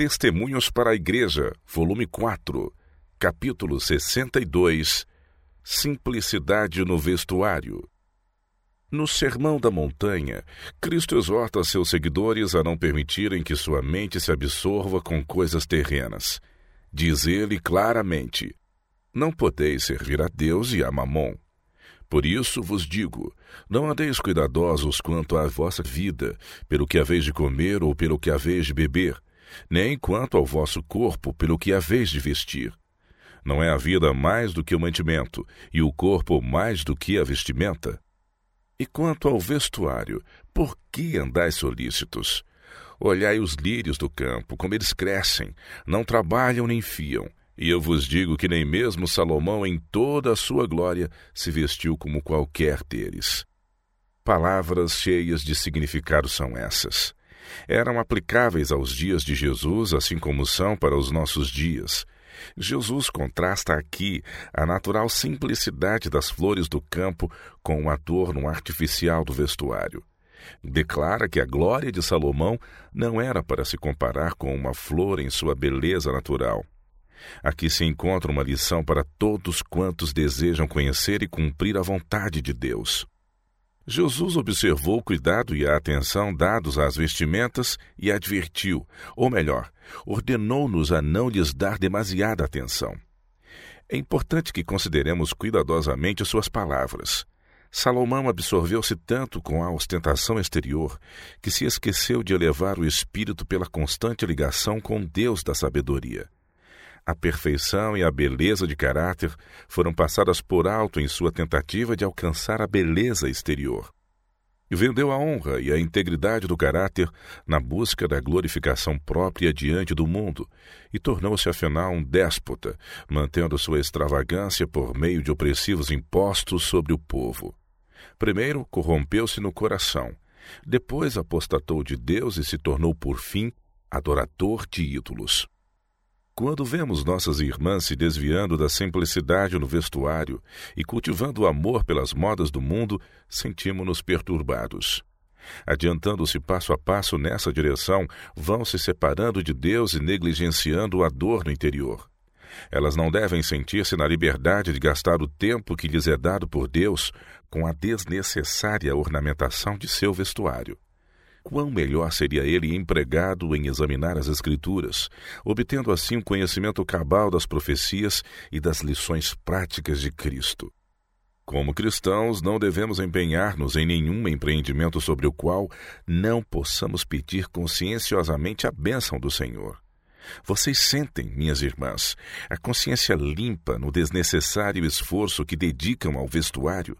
Testemunhos para a Igreja, volume 4, capítulo 62, Simplicidade no vestuário. No Sermão da Montanha, Cristo exorta seus seguidores a não permitirem que sua mente se absorva com coisas terrenas. Diz ele claramente: não podeis servir a Deus e a Mamon. Por isso vos digo, não andeis cuidadosos quanto à vossa vida, pelo que haveis de comer ou pelo que haveis de beber, nem quanto ao vosso corpo, pelo que haveis de vestir. Não é a vida mais do que o mantimento, e o corpo mais do que a vestimenta? E quanto ao vestuário, por que andais solícitos? Olhai os lírios do campo, como eles crescem, não trabalham nem fiam. E eu vos digo que nem mesmo Salomão, em toda a sua glória, se vestiu como qualquer deles. Palavras cheias de significado são essas. Eram aplicáveis aos dias de Jesus, assim como são para os nossos dias. Jesus contrasta aqui a natural simplicidade das flores do campo com o adorno artificial do vestuário. Declara que a glória de Salomão não era para se comparar com uma flor em sua beleza natural. Aqui se encontra uma lição para todos quantos desejam conhecer e cumprir a vontade de Deus. Jesus observou o cuidado e a atenção dados às vestimentas e advertiu, ou melhor, ordenou-nos a não lhes dar demasiada atenção. É importante que consideremos cuidadosamente suas palavras. Salomão absorveu-se tanto com a ostentação exterior que se esqueceu de elevar o espírito pela constante ligação com Deus da sabedoria. A perfeição e a beleza de caráter foram passadas por alto em sua tentativa de alcançar a beleza exterior. Vendeu a honra e a integridade do caráter na busca da glorificação própria diante do mundo e tornou-se afinal um déspota, mantendo sua extravagância por meio de opressivos impostos sobre o povo. Primeiro, corrompeu-se no coração. Depois, apostatou de Deus e se tornou, por fim, adorador de ídolos. Quando vemos nossas irmãs se desviando da simplicidade no vestuário e cultivando o amor pelas modas do mundo, sentimos-nos perturbados. Adiantando-se passo a passo nessa direção, vão se separando de Deus e negligenciando o adorno interior. Elas não devem sentir-se na liberdade de gastar o tempo que lhes é dado por Deus com a desnecessária ornamentação de seu vestuário. Quão melhor seria ele empregado em examinar as Escrituras, obtendo assim um conhecimento cabal das profecias e das lições práticas de Cristo. Como cristãos, não devemos empenhar-nos em nenhum empreendimento sobre o qual não possamos pedir conscienciosamente a bênção do Senhor. Vocês sentem, minhas irmãs, a consciência limpa no desnecessário esforço que dedicam ao vestuário?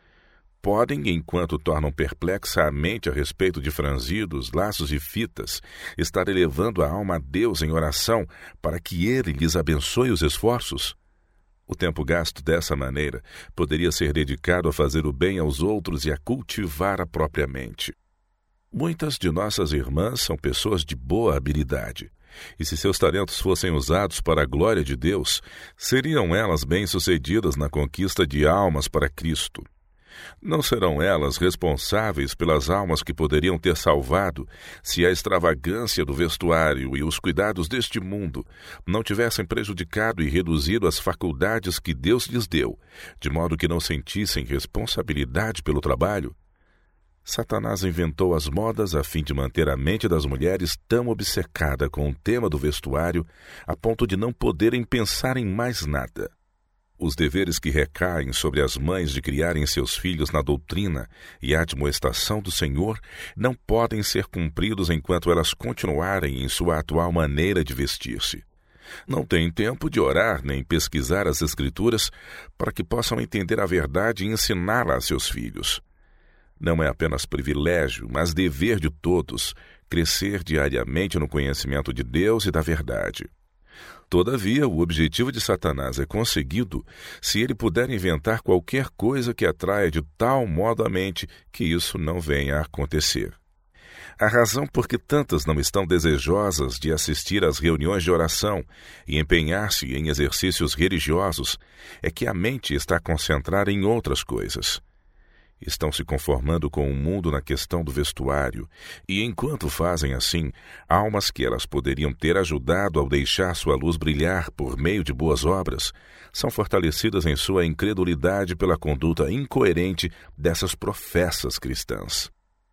Podem, enquanto tornam perplexa a mente a respeito de franzidos, laços e fitas, estar elevando a alma a Deus em oração para que Ele lhes abençoe os esforços? O tempo gasto dessa maneira poderia ser dedicado a fazer o bem aos outros e a cultivar a própria mente. Muitas de nossas irmãs são pessoas de boa habilidade, e se seus talentos fossem usados para a glória de Deus, seriam elas bem-sucedidas na conquista de almas para Cristo. Não serão elas responsáveis pelas almas que poderiam ter salvado se a extravagância do vestuário e os cuidados deste mundo não tivessem prejudicado e reduzido as faculdades que Deus lhes deu, de modo que não sentissem responsabilidade pelo trabalho? Satanás inventou as modas a fim de manter a mente das mulheres tão obcecada com o tema do vestuário a ponto de não poderem pensar em mais nada. Os deveres que recaem sobre as mães de criarem seus filhos na doutrina e admoestação do Senhor não podem ser cumpridos enquanto elas continuarem em sua atual maneira de vestir-se. Não têm tempo de orar nem pesquisar as Escrituras para que possam entender a verdade e ensiná-la a seus filhos. Não é apenas privilégio, mas dever de todos, crescer diariamente no conhecimento de Deus e da verdade. Todavia, o objetivo de Satanás é conseguido se ele puder inventar qualquer coisa que atraia de tal modo a mente que isso não venha a acontecer. A razão por que tantas não estão desejosas de assistir às reuniões de oração e empenhar-se em exercícios religiosos é que a mente está concentrada em outras coisas. estão se conformando com o mundo na questão do vestuário, e enquanto fazem assim, almas que elas poderiam ter ajudado ao deixar sua luz brilhar por meio de boas obras, são fortalecidas em sua incredulidade pela conduta incoerente dessas professas cristãs.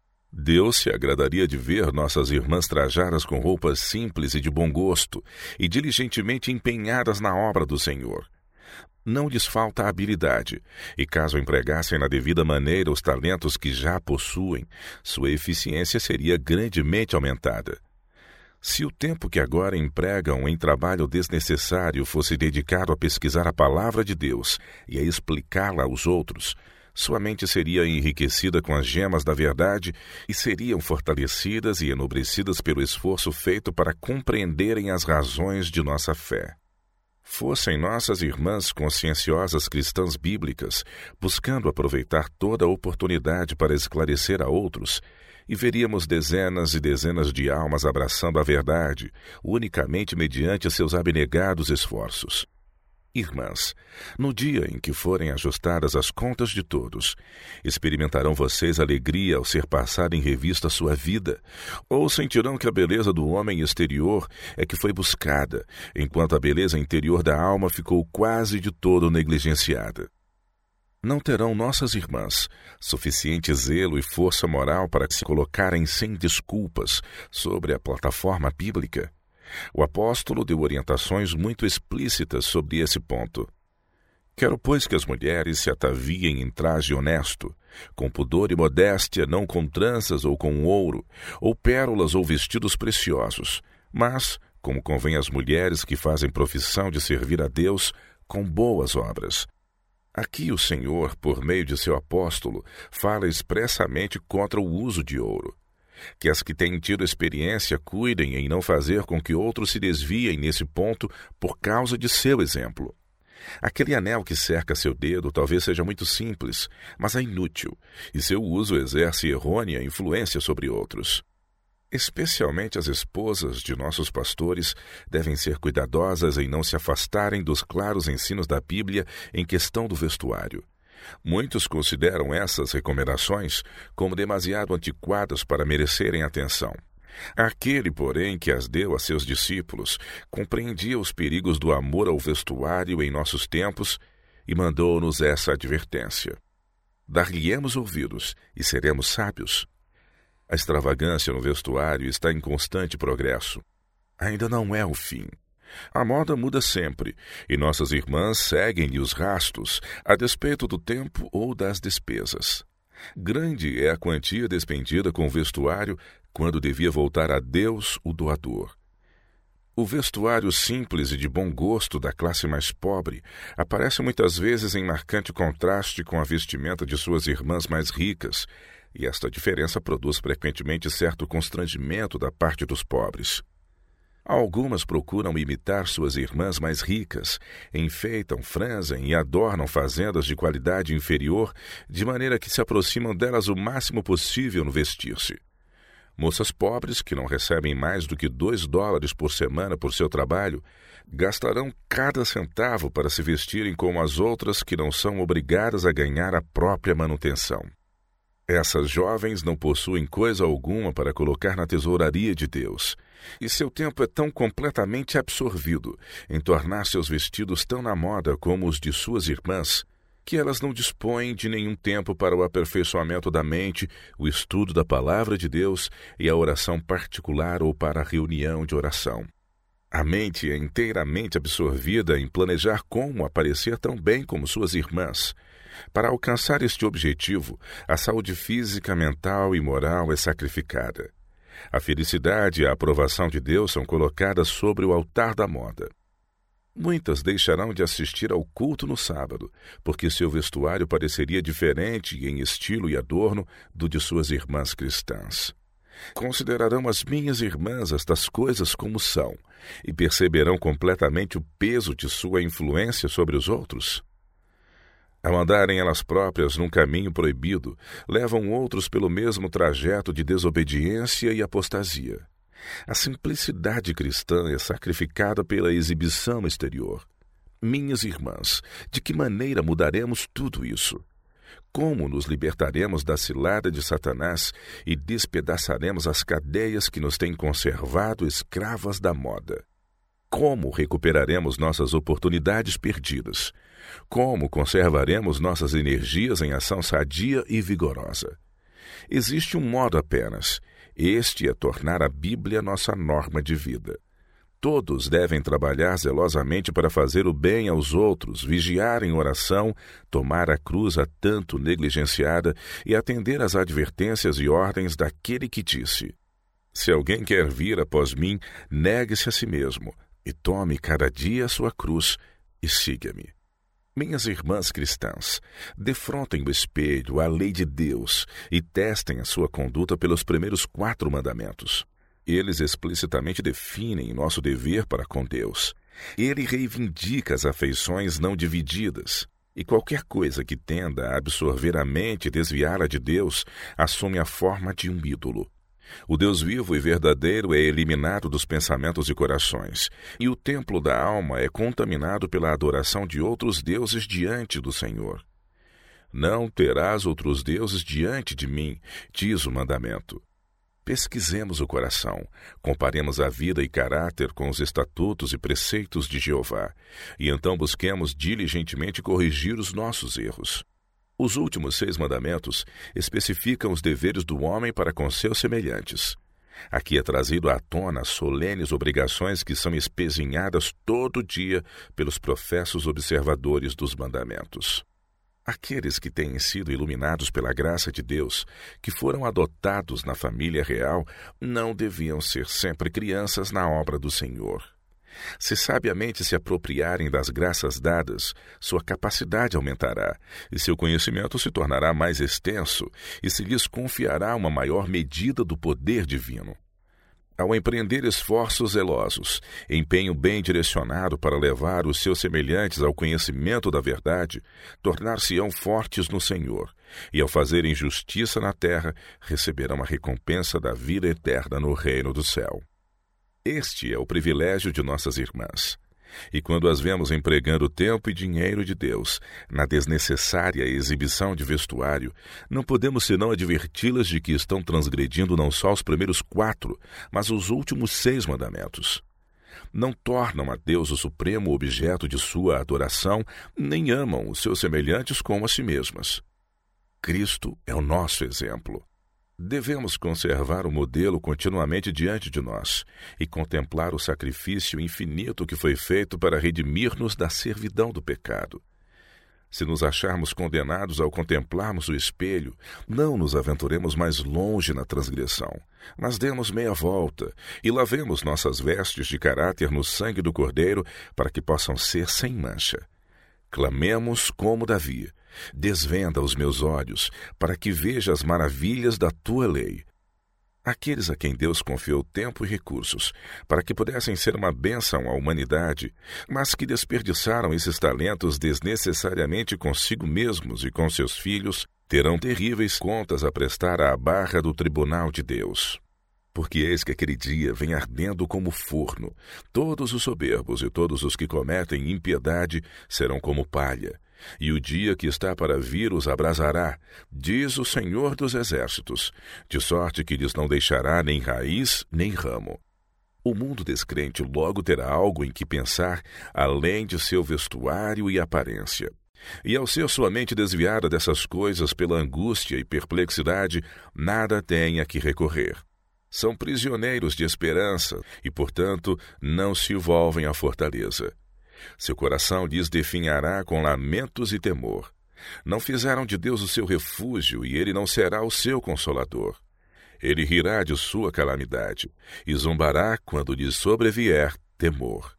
Deus se agradaria de ver nossas irmãs trajadas com roupas simples e de bom gosto, e diligentemente empenhadas na obra do Senhor. Não lhes falta habilidade, e caso empregassem na devida maneira os talentos que já possuem, sua eficiência seria grandemente aumentada. Se o tempo que agora empregam em trabalho desnecessário fosse dedicado a pesquisar a palavra de Deus e a explicá-la aos outros, sua mente seria enriquecida com as gemas da verdade e seriam fortalecidas e enobrecidas pelo esforço feito para compreenderem as razões de nossa fé. Fossem nossas irmãs conscienciosas cristãs bíblicas, buscando aproveitar toda a oportunidade para esclarecer a outros, e veríamos dezenas e dezenas de almas abraçando a verdade, unicamente mediante seus abnegados esforços. Irmãs, no dia em que forem ajustadas as contas de todos, experimentarão vocês alegria ao ser passada em revista sua vida, ou sentirão que a beleza do homem exterior é que foi buscada, enquanto a beleza interior da alma ficou quase de todo negligenciada. Não terão nossas irmãs suficiente zelo e força moral para se colocarem sem desculpas sobre a plataforma bíblica? O apóstolo deu orientações muito explícitas sobre esse ponto. Quero, pois, que as mulheres se ataviem em traje honesto, com pudor e modéstia, não com tranças ou com ouro, ou pérolas ou vestidos preciosos, mas, como convém às mulheres que fazem profissão de servir a Deus, com boas obras. Aqui o Senhor, por meio de seu apóstolo, fala expressamente contra o uso de ouro. Que as que têm tido experiência cuidem em não fazer com que outros se desviem nesse ponto por causa de seu exemplo. Aquele anel que cerca seu dedo talvez seja muito simples, mas é inútil, e seu uso exerce errônea influência sobre outros. Especialmente as esposas de nossos pastores devem ser cuidadosas em não se afastarem dos claros ensinos da Bíblia em questão do vestuário. Muitos consideram essas recomendações como demasiado antiquadas para merecerem atenção. Aquele, porém, que as deu a seus discípulos, compreendia os perigos do amor ao vestuário em nossos tempos e mandou-nos essa advertência. Dar-lhe-emos ouvidos e seremos sábios. A extravagância no vestuário está em constante progresso. Ainda não é o fim. A moda muda sempre, e nossas irmãs seguem-lhe os rastos, a despeito do tempo ou das despesas. Grande é a quantia despendida com o vestuário, quando devia voltar a Deus, o doador. O vestuário simples e de bom gosto da classe mais pobre aparece muitas vezes em marcante contraste com a vestimenta de suas irmãs mais ricas, e esta diferença produz frequentemente certo constrangimento da parte dos pobres. Algumas procuram imitar suas irmãs mais ricas, enfeitam, franzem e adornam fazendas de qualidade inferior, de maneira que se aproximam delas o máximo possível no vestir-se. Moças pobres, que não recebem mais do que $2 por semana por seu trabalho, gastarão cada centavo para se vestirem como as outras que não são obrigadas a ganhar a própria manutenção. Essas jovens não possuem coisa alguma para colocar na tesouraria de Deus, e seu tempo é tão completamente absorvido em tornar seus vestidos tão na moda como os de suas irmãs, que elas não dispõem de nenhum tempo para o aperfeiçoamento da mente, o estudo da palavra de Deus e a oração particular ou para a reunião de oração. A mente é inteiramente absorvida em planejar como aparecer tão bem como suas irmãs. Para alcançar este objetivo, a saúde física, mental e moral é sacrificada. A felicidade e a aprovação de Deus são colocadas sobre o altar da moda. Muitas deixarão de assistir ao culto no sábado, porque seu vestuário pareceria diferente em estilo e adorno do de suas irmãs cristãs. Considerarão as minhas irmãs estas coisas como são, e perceberão completamente o peso de sua influência sobre os outros. Ao andarem elas próprias num caminho proibido, levam outros pelo mesmo trajeto de desobediência e apostasia. A simplicidade cristã é sacrificada pela exibição exterior. Minhas irmãs, de que maneira mudaremos tudo isso? Como nos libertaremos da cilada de Satanás e despedaçaremos as cadeias que nos têm conservado escravas da moda? Como recuperaremos nossas oportunidades perdidas? Como conservaremos nossas energias em ação sadia e vigorosa? Existe um modo apenas. Este é tornar a Bíblia nossa norma de vida. Todos devem trabalhar zelosamente para fazer o bem aos outros, vigiar em oração, tomar a cruz há tanto negligenciada e atender às advertências e ordens daquele que disse: se alguém quer vir após mim, negue-se a si mesmo e tome cada dia a sua cruz e siga-me. Minhas irmãs cristãs, defrontem o espelho, a lei de Deus, e testem a sua conduta pelos primeiros 4 mandamentos. Eles explicitamente definem nosso dever para com Deus. Ele reivindica as afeições não divididas. E qualquer coisa que tenda a absorver a mente e desviá-la de Deus assume a forma de um ídolo. O Deus vivo e verdadeiro é eliminado dos pensamentos e corações, e o templo da alma é contaminado pela adoração de outros deuses diante do Senhor. Não terás outros deuses diante de mim, diz o mandamento. Pesquisemos o coração, comparemos a vida e caráter com os estatutos e preceitos de Jeová, e então busquemos diligentemente corrigir os nossos erros. Os últimos 6 mandamentos especificam os deveres do homem para com seus semelhantes. Aqui é trazido à tona as solenes obrigações que são espezinhadas todo dia pelos professos observadores dos mandamentos. Aqueles que têm sido iluminados pela graça de Deus, que foram adotados na família real, não deviam ser sempre crianças na obra do Senhor. Se sabiamente se apropriarem das graças dadas, sua capacidade aumentará, e seu conhecimento se tornará mais extenso, e se lhes confiará uma maior medida do poder divino. Ao empreender esforços zelosos, empenho bem direcionado para levar os seus semelhantes ao conhecimento da verdade, tornar-se-ão fortes no Senhor, e ao fazerem justiça na terra, receberão a recompensa da vida eterna no reino do céu. Este é o privilégio de nossas irmãs. E quando as vemos empregando tempo e dinheiro de Deus na desnecessária exibição de vestuário, não podemos senão adverti-las de que estão transgredindo não só os primeiros 4, mas os últimos 6 mandamentos. Não tornam a Deus o supremo objeto de sua adoração, nem amam os seus semelhantes como a si mesmas. Cristo é o nosso exemplo. Devemos conservar o modelo continuamente diante de nós e contemplar o sacrifício infinito que foi feito para redimir-nos da servidão do pecado. Se nos acharmos condenados ao contemplarmos o espelho, não nos aventuremos mais longe na transgressão, mas demos meia volta e lavemos nossas vestes de caráter no sangue do Cordeiro para que possam ser sem mancha. Clamemos como Davi: desvenda os meus olhos, para que veja as maravilhas da tua lei. Aqueles a quem Deus confiou tempo e recursos, para que pudessem ser uma bênção à humanidade, mas que desperdiçaram esses talentos desnecessariamente consigo mesmos e com seus filhos, terão terríveis contas a prestar à barra do tribunal de Deus. Porque eis que aquele dia vem ardendo como forno. Todos os soberbos e todos os que cometem impiedade serão como palha. E o dia que está para vir os abrasará, diz o Senhor dos Exércitos, de sorte que lhes não deixará nem raiz nem ramo. O mundo descrente logo terá algo em que pensar, além de seu vestuário e aparência. E ao ser sua mente desviada dessas coisas pela angústia e perplexidade, nada tem a que recorrer. São prisioneiros de esperança e, portanto, não se volvem à fortaleza. Seu coração lhes definhará com lamentos e temor. Não fizeram de Deus o seu refúgio e ele não será o seu consolador. Ele rirá de sua calamidade e zombará quando lhes sobrevier temor.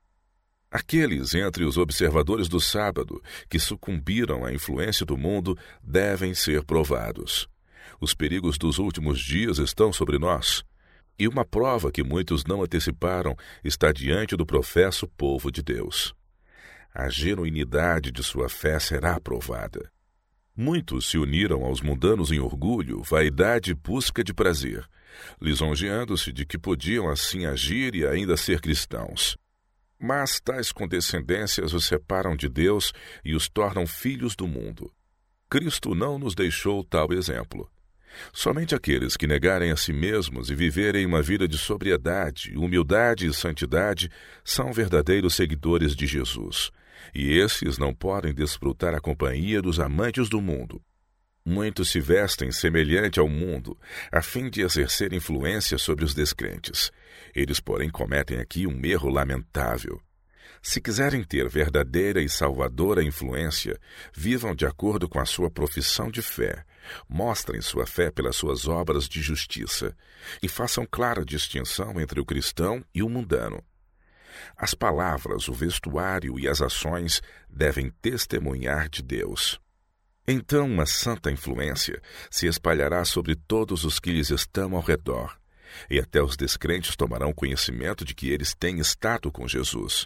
Aqueles entre os observadores do sábado que sucumbiram à influência do mundo devem ser provados. Os perigos dos últimos dias estão sobre nós. E uma prova que muitos não anteciparam está diante do professo povo de Deus. A genuinidade de sua fé será provada. Muitos se uniram aos mundanos em orgulho, vaidade e busca de prazer, lisonjeando-se de que podiam assim agir e ainda ser cristãos. Mas tais condescendências os separam de Deus e os tornam filhos do mundo. Cristo não nos deixou tal exemplo. Somente aqueles que negarem a si mesmos e viverem uma vida de sobriedade, humildade e santidade são verdadeiros seguidores de Jesus. E esses não podem desfrutar a companhia dos amantes do mundo. Muitos se vestem semelhante ao mundo, a fim de exercer influência sobre os descrentes. Eles, porém, cometem aqui um erro lamentável. Se quiserem ter verdadeira e salvadora influência, vivam de acordo com a sua profissão de fé, mostrem sua fé pelas suas obras de justiça e façam clara distinção entre o cristão e o mundano. As palavras, o vestuário e as ações devem testemunhar de Deus. Então uma santa influência se espalhará sobre todos os que lhes estão ao redor, e até os descrentes tomarão conhecimento de que eles têm estado com Jesus.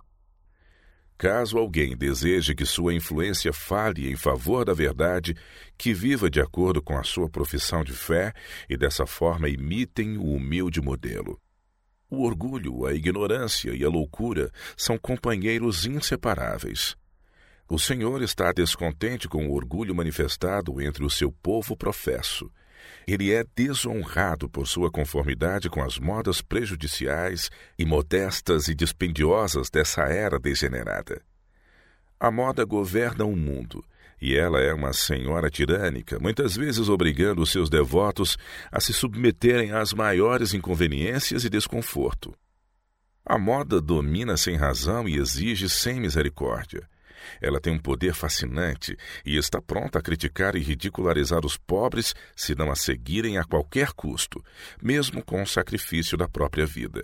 Caso alguém deseje que sua influência fale em favor da verdade, que viva de acordo com a sua profissão de fé e dessa forma imitem o humilde modelo. O orgulho, a ignorância e a loucura são companheiros inseparáveis. O Senhor está descontente com o orgulho manifestado entre o seu povo professo. Ele é desonrado por sua conformidade com as modas prejudiciais, imodestas e dispendiosas dessa era degenerada. A moda governa o mundo, e ela é uma senhora tirânica, muitas vezes obrigando os seus devotos a se submeterem às maiores inconveniências e desconforto. A moda domina sem razão e exige sem misericórdia. Ela tem um poder fascinante e está pronta a criticar e ridicularizar os pobres se não a seguirem a qualquer custo, mesmo com o sacrifício da própria vida.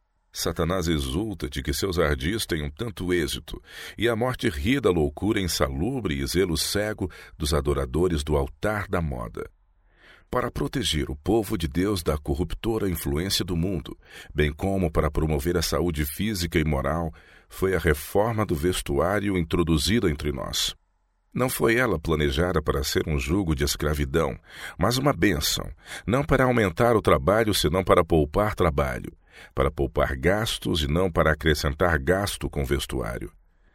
Satanás exulta de que seus ardis tenham tanto êxito, e a morte ri da loucura insalubre e zelo cego dos adoradores do altar da moda. Para proteger o povo de Deus da corruptora influência do mundo, bem como para promover a saúde física e moral, foi a reforma do vestuário introduzida entre nós. Não foi ela planejada para ser um jugo de escravidão, mas uma bênção, não para aumentar o trabalho, senão para poupar trabalho, para poupar gastos e não para acrescentar gasto com vestuário.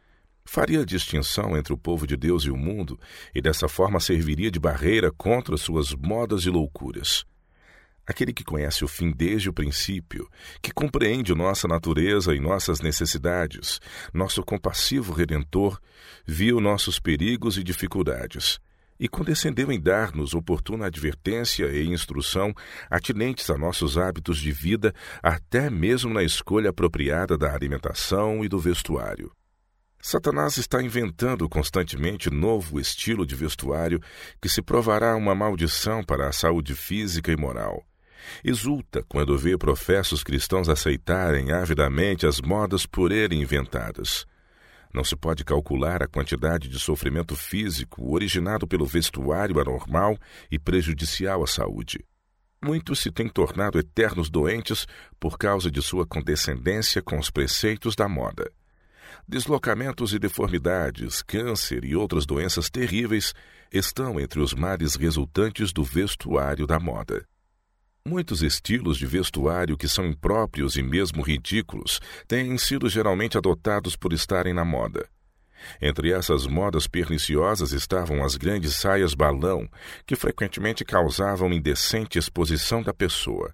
Faria distinção entre o povo de Deus e o mundo, e dessa forma serviria de barreira contra suas modas e loucuras. Aquele que conhece o fim desde o princípio, que compreende nossa natureza e nossas necessidades, nosso compassivo Redentor, viu nossos perigos e dificuldades, e condescendeu em dar-nos oportuna advertência e instrução atinentes a nossos hábitos de vida, até mesmo na escolha apropriada da alimentação e do vestuário. Satanás está inventando constantemente novo estilo de vestuário que se provará uma maldição para a saúde física e moral. Exulta quando vê professos cristãos aceitarem avidamente as modas por ele inventadas. Não se pode calcular a quantidade de sofrimento físico originado pelo vestuário anormal e prejudicial à saúde. Muitos se têm tornado eternos doentes por causa de sua condescendência com os preceitos da moda. Deslocamentos e deformidades, câncer e outras doenças terríveis estão entre os males resultantes do vestuário da moda. Muitos estilos de vestuário que são impróprios e mesmo ridículos têm sido geralmente adotados por estarem na moda. Entre essas modas perniciosas estavam as grandes saias balão, que frequentemente causavam indecente exposição da pessoa.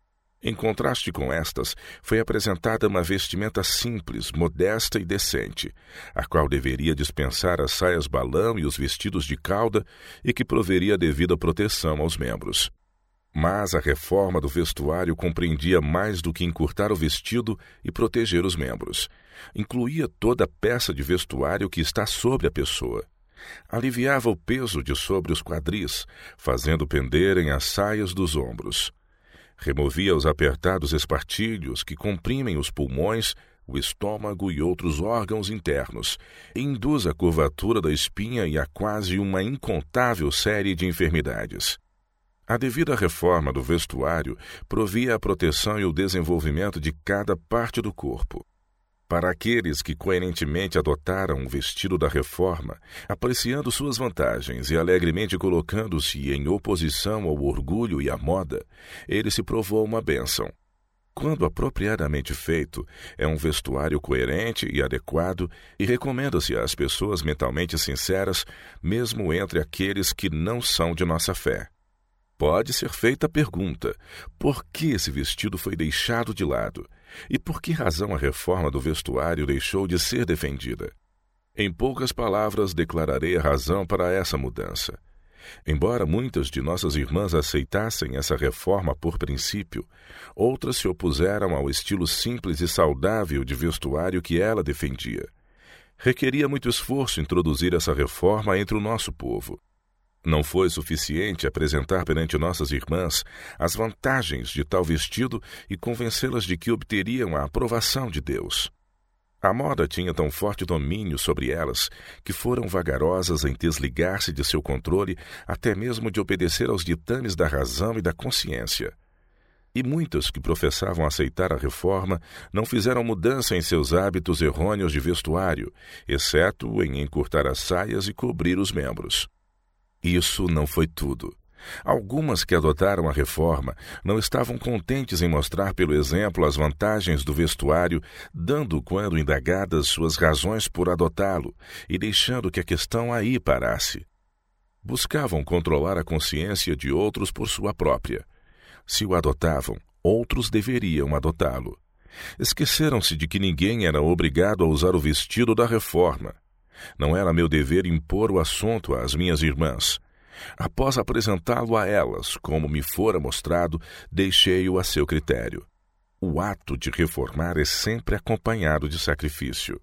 Em contraste com estas, foi apresentada uma vestimenta simples, modesta e decente, a qual deveria dispensar as saias balão e os vestidos de cauda e que proveria devida proteção aos membros. Mas a reforma do vestuário compreendia mais do que encurtar o vestido e proteger os membros. Incluía toda a peça de vestuário que está sobre a pessoa. Aliviava o peso de sobre os quadris, fazendo penderem as saias dos ombros. Removia os apertados espartilhos que comprimem os pulmões, o estômago e outros órgãos internos, e induz a curvatura da espinha e a quase uma incontável série de enfermidades. A devida reforma do vestuário provia a proteção e o desenvolvimento de cada parte do corpo. Para aqueles que coerentemente adotaram o vestido da reforma, apreciando suas vantagens e alegremente colocando-se em oposição ao orgulho e à moda, ele se provou uma bênção. quando apropriadamente feito, é um vestuário coerente e adequado e recomenda-se às pessoas mentalmente sinceras, mesmo entre aqueles que não são de nossa fé. Pode ser feita a pergunta: por que esse vestido foi deixado de lado? E por que razão a reforma do vestuário deixou de ser defendida? Em poucas palavras, declararei a razão para essa mudança. Embora muitas de nossas irmãs aceitassem essa reforma por princípio, outras se opuseram ao estilo simples e saudável de vestuário que ela defendia. Requeria muito esforço introduzir essa reforma entre o nosso povo. Não foi suficiente apresentar perante nossas irmãs as vantagens de tal vestido e convencê-las de que obteriam a aprovação de Deus. A moda tinha tão forte domínio sobre elas que foram vagarosas em desligar-se de seu controle, até mesmo de obedecer aos ditames da razão e da consciência. E muitas que professavam aceitar a reforma não fizeram mudança em seus hábitos errôneos de vestuário, exceto em encurtar as saias e cobrir os membros. Isso não foi tudo. Algumas que adotaram a reforma não estavam contentes em mostrar pelo exemplo as vantagens do vestuário, dando, quando indagadas, suas razões por adotá-lo e deixando que a questão aí parasse. Buscavam controlar a consciência de outros por sua própria. Se o adotavam, outros deveriam adotá-lo. Esqueceram-se de que ninguém era obrigado a usar o vestido da reforma. Não era meu dever impor o assunto às minhas irmãs. Após apresentá-lo a elas, como me fora mostrado, deixei-o a seu critério. O ato de reformar é sempre acompanhado de sacrifício.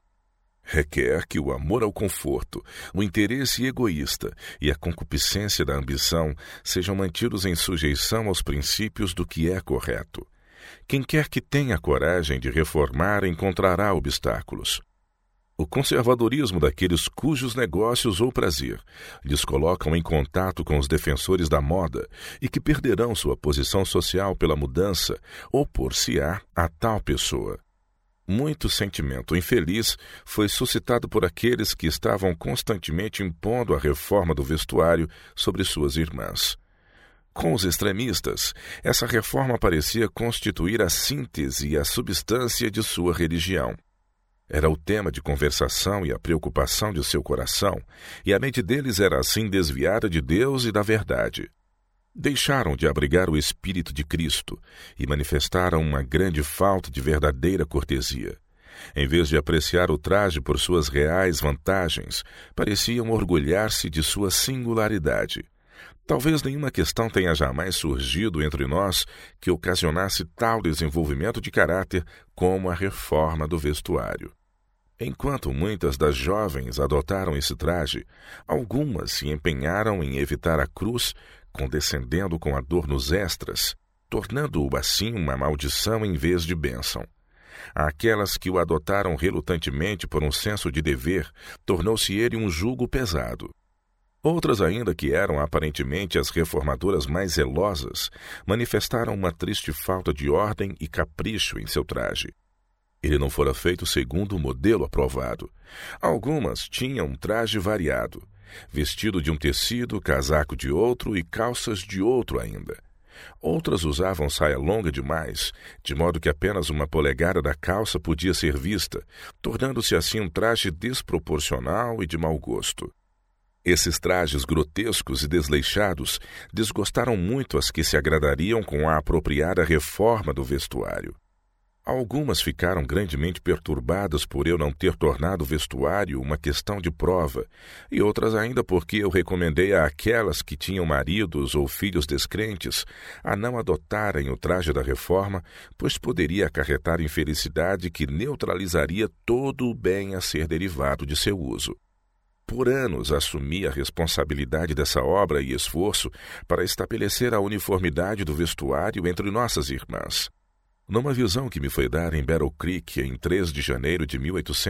Requer que o amor ao conforto, o interesse egoísta e a concupiscência da ambição sejam mantidos em sujeição aos princípios do que é correto. Quem quer que tenha coragem de reformar encontrará obstáculos. O conservadorismo daqueles cujos negócios ou prazer lhes colocam em contato com os defensores da moda e que perderão sua posição social pela mudança, opor-se-á a tal pessoa. Muito sentimento infeliz foi suscitado por aqueles que estavam constantemente impondo a reforma do vestuário sobre suas irmãs. Com os extremistas, essa reforma parecia constituir a síntese e a substância de sua religião. Era o tema de conversação e a preocupação de seu coração, e a mente deles era assim desviada de Deus e da verdade. Deixaram de abrigar o Espírito de Cristo e manifestaram uma grande falta de verdadeira cortesia. Em vez de apreciar o traje por suas reais vantagens, pareciam orgulhar-se de sua singularidade. Talvez nenhuma questão tenha jamais surgido entre nós que ocasionasse tal desenvolvimento de caráter como a reforma do vestuário. Enquanto muitas das jovens adotaram esse traje, algumas se empenharam em evitar a cruz, condescendendo com a dor nos extras, tornando-o assim uma maldição em vez de bênção. Aquelas que o adotaram relutantemente por um senso de dever, tornou-se ele um jugo pesado. Outras ainda, que eram aparentemente as reformadoras mais zelosas, manifestaram uma triste falta de ordem e capricho em seu traje. Ele não fora feito segundo o modelo aprovado. Algumas tinham um traje variado, vestido de um tecido, casaco de outro e calças de outro ainda. Outras usavam saia longa demais, de modo que apenas uma polegada da calça podia ser vista, tornando-se assim um traje desproporcional e de mau gosto. Esses trajes grotescos e desleixados desgostaram muito as que se agradariam com a apropriada reforma do vestuário. Algumas ficaram grandemente perturbadas por eu não ter tornado o vestuário uma questão de prova, e outras ainda porque eu recomendei àquelas que tinham maridos ou filhos descrentes a não adotarem o traje da reforma, pois poderia acarretar infelicidade que neutralizaria todo o bem a ser derivado de seu uso. Por anos assumi a responsabilidade dessa obra e esforço para estabelecer a uniformidade do vestuário entre nossas irmãs. Numa visão que me foi dada em Battle Creek em 3 de janeiro de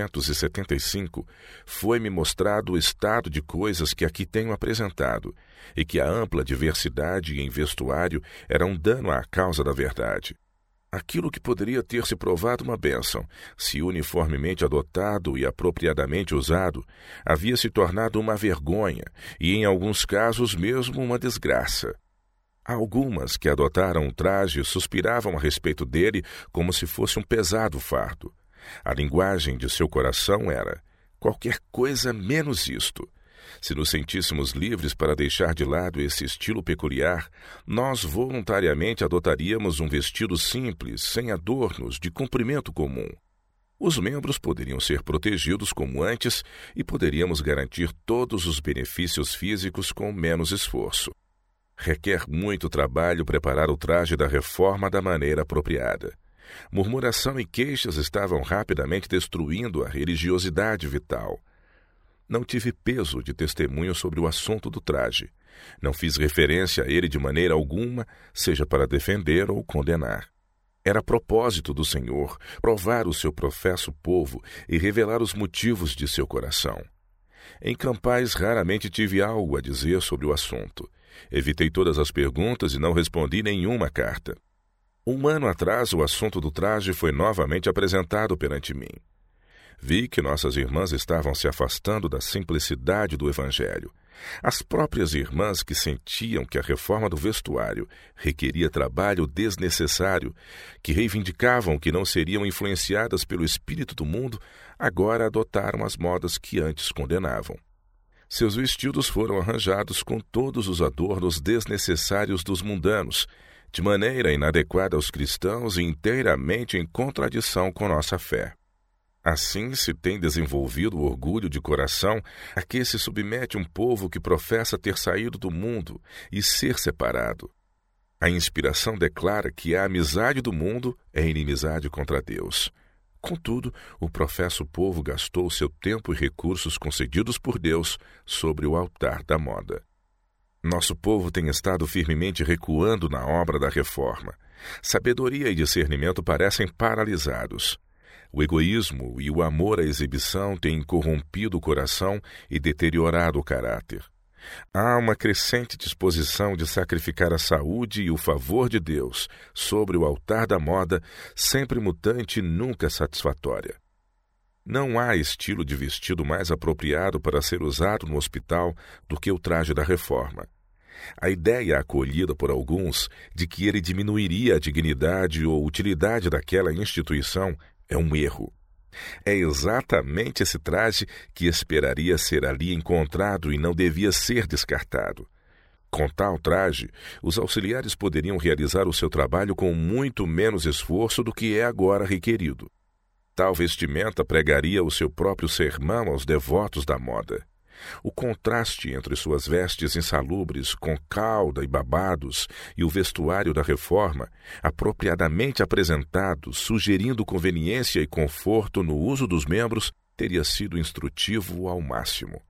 1875, foi-me mostrado o estado de coisas que aqui tenho apresentado, e que a ampla diversidade em vestuário era um dano à causa da verdade. Aquilo que poderia ter se provado uma bênção, se uniformemente adotado e apropriadamente usado, havia se tornado uma vergonha e, em alguns casos, mesmo uma desgraça. Algumas que adotaram o traje suspiravam a respeito dele como se fosse um pesado fardo. A linguagem de seu coração era: qualquer coisa menos isto. Se nos sentíssemos livres para deixar de lado esse estilo peculiar, nós voluntariamente adotaríamos um vestido simples, sem adornos, de comprimento comum. Os membros poderiam ser protegidos como antes e poderíamos garantir todos os benefícios físicos com menos esforço. Requer muito trabalho preparar o traje da reforma da maneira apropriada. Murmuração e queixas estavam rapidamente destruindo a religiosidade vital. Não tive peso de testemunho sobre o assunto do traje. Não fiz referência a ele de maneira alguma, seja para defender ou condenar. Era propósito do Senhor provar o seu professo povo e revelar os motivos de seu coração. Em Campais raramente tive algo a dizer sobre o assunto. Evitei todas as perguntas e não respondi nenhuma carta. 1 ano atrás, o assunto do traje foi novamente apresentado perante mim. Vi que nossas irmãs estavam se afastando da simplicidade do Evangelho. As próprias irmãs que sentiam que a reforma do vestuário requeria trabalho desnecessário, que reivindicavam que não seriam influenciadas pelo espírito do mundo, agora adotaram as modas que antes condenavam. Seus vestidos foram arranjados com todos os adornos desnecessários dos mundanos, de maneira inadequada aos cristãos e inteiramente em contradição com nossa fé. Assim se tem desenvolvido o orgulho de coração a que se submete um povo que professa ter saído do mundo e ser separado. A inspiração declara que a amizade do mundo é inimizade contra Deus. Contudo, o professo povo gastou seu tempo e recursos concedidos por Deus sobre o altar da moda. Nosso povo tem estado firmemente recuando na obra da reforma. Sabedoria e discernimento parecem paralisados. O egoísmo e o amor à exibição têm corrompido o coração e deteriorado o caráter. Há uma crescente disposição de sacrificar a saúde e o favor de Deus sobre o altar da moda, sempre mutante e nunca satisfatória. Não há estilo de vestido mais apropriado para ser usado no hospital do que o traje da reforma. A ideia acolhida por alguns de que ele diminuiria a dignidade ou utilidade daquela instituição é um erro. É exatamente esse traje que esperaria ser ali encontrado e não devia ser descartado. Com tal traje, os auxiliares poderiam realizar o seu trabalho com muito menos esforço do que é agora requerido. Tal vestimenta pregaria o seu próprio sermão aos devotos da moda. O contraste entre suas vestes insalubres, com cauda e babados, e o vestuário da reforma, apropriadamente apresentado, sugerindo conveniência e conforto no uso dos membros, teria sido instrutivo ao máximo.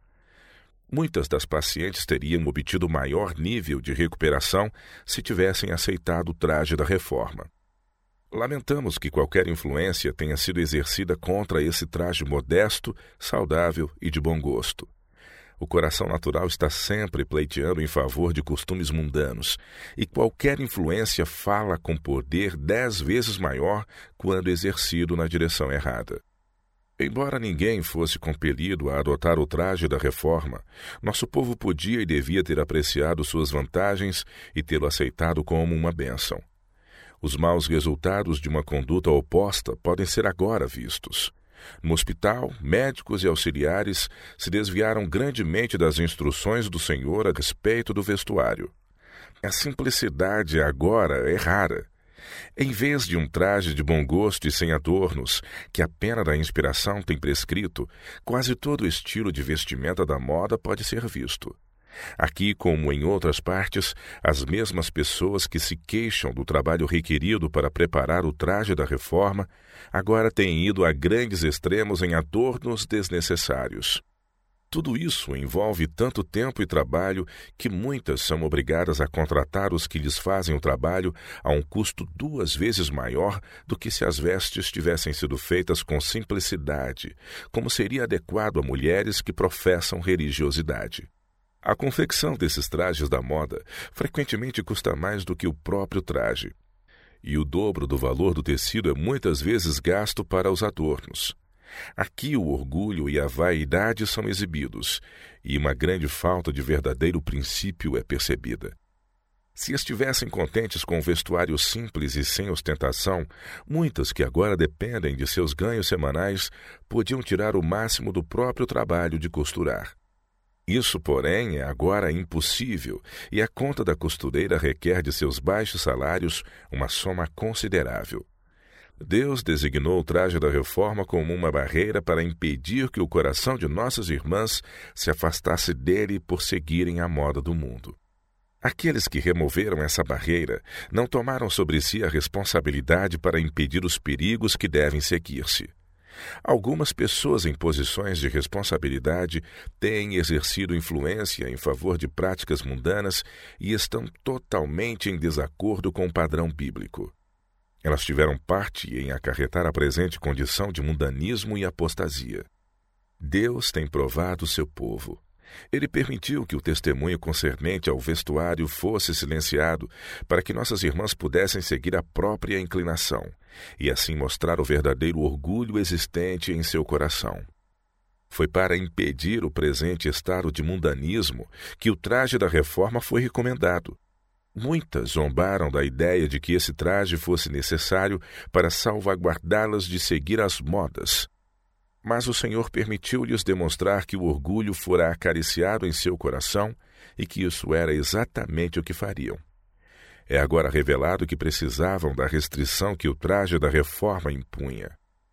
Muitas das pacientes teriam obtido maior nível de recuperação se tivessem aceitado o traje da reforma. Lamentamos que qualquer influência tenha sido exercida contra esse traje modesto, saudável e de bom gosto. O coração natural está sempre pleiteando em favor de costumes mundanos, e qualquer influência fala com poder 10 vezes maior quando exercido na direção errada. Embora ninguém fosse compelido a adotar o traje da reforma, nosso povo podia e devia ter apreciado suas vantagens e tê-lo aceitado como uma bênção. Os maus resultados de uma conduta oposta podem ser agora vistos. No hospital, médicos e auxiliares se desviaram grandemente das instruções do Senhor a respeito do vestuário. A simplicidade agora é rara. Em vez de um traje de bom gosto e sem adornos, que a pena da inspiração tem prescrito, quase todo o estilo de vestimenta da moda pode ser visto. Aqui, como em outras partes, as mesmas pessoas que se queixam do trabalho requerido para preparar o traje da reforma, agora têm ido a grandes extremos em adornos desnecessários. Tudo isso envolve tanto tempo e trabalho que muitas são obrigadas a contratar os que lhes fazem o trabalho a um custo 2 vezes maior do que se as vestes tivessem sido feitas com simplicidade, como seria adequado a mulheres que professam religiosidade. A confecção desses trajes da moda frequentemente custa mais do que o próprio traje, e o dobro do valor do tecido é muitas vezes gasto para os adornos. Aqui o orgulho e a vaidade são exibidos, e uma grande falta de verdadeiro princípio é percebida. Se estivessem contentes com o vestuário simples e sem ostentação, muitas que agora dependem de seus ganhos semanais podiam tirar o máximo do próprio trabalho de costurar. Isso, porém, é agora impossível, e a conta da costureira requer de seus baixos salários uma soma considerável. Deus designou o traje da reforma como uma barreira para impedir que o coração de nossas irmãs se afastasse dele por seguirem a moda do mundo. Aqueles que removeram essa barreira não tomaram sobre si a responsabilidade para impedir os perigos que devem seguir-se. Algumas pessoas em posições de responsabilidade têm exercido influência em favor de práticas mundanas e estão totalmente em desacordo com o padrão bíblico. Elas tiveram parte em acarretar a presente condição de mundanismo e apostasia. Deus tem provado o seu povo. Ele permitiu que o testemunho concernente ao vestuário fosse silenciado para que nossas irmãs pudessem seguir a própria inclinação e assim mostrar o verdadeiro orgulho existente em seu coração. Foi para impedir o presente estado de mundanismo que o traje da reforma foi recomendado. Muitas zombaram da ideia de que esse traje fosse necessário para salvaguardá-las de seguir as modas. Mas o Senhor permitiu-lhes demonstrar que o orgulho fora acariciado em seu coração e que isso era exatamente o que fariam. É agora revelado que precisavam da restrição que o traje da reforma impunha.